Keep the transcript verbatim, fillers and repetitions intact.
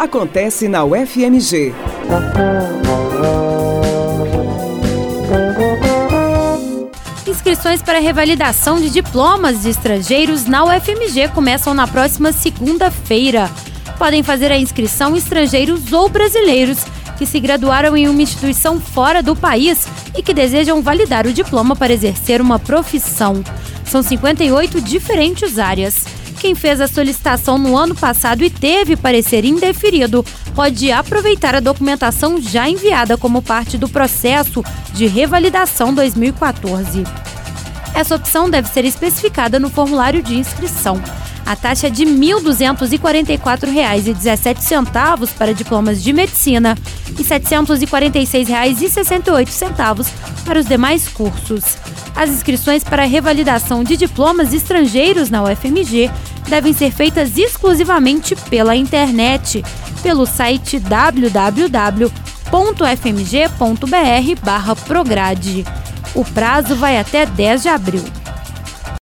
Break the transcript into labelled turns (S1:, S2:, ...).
S1: acontece na U F M G.
S2: Inscrições para revalidação de diplomas de estrangeiros na U F M G começam na próxima segunda-feira. Podem fazer a inscrição estrangeiros ou brasileiros que se graduaram em uma instituição fora do país e que desejam validar o diploma para exercer uma profissão. São cinquenta e oito diferentes áreas. Quem fez a solicitação no ano passado e teve parecer indeferido pode aproveitar a documentação já enviada como parte do processo de revalidação dois mil e quatorze. Essa opção deve ser especificada no formulário de inscrição. A taxa é de mil duzentos e quarenta e quatro reais e dezessete centavos para diplomas de medicina e setecentos e quarenta e seis reais e sessenta e oito centavos para os demais cursos. As inscrições para a revalidação de diplomas estrangeiros na U F M G devem ser feitas exclusivamente pela internet, pelo site w w w ponto f m g ponto b r barra prograde. O prazo vai até dez de abril.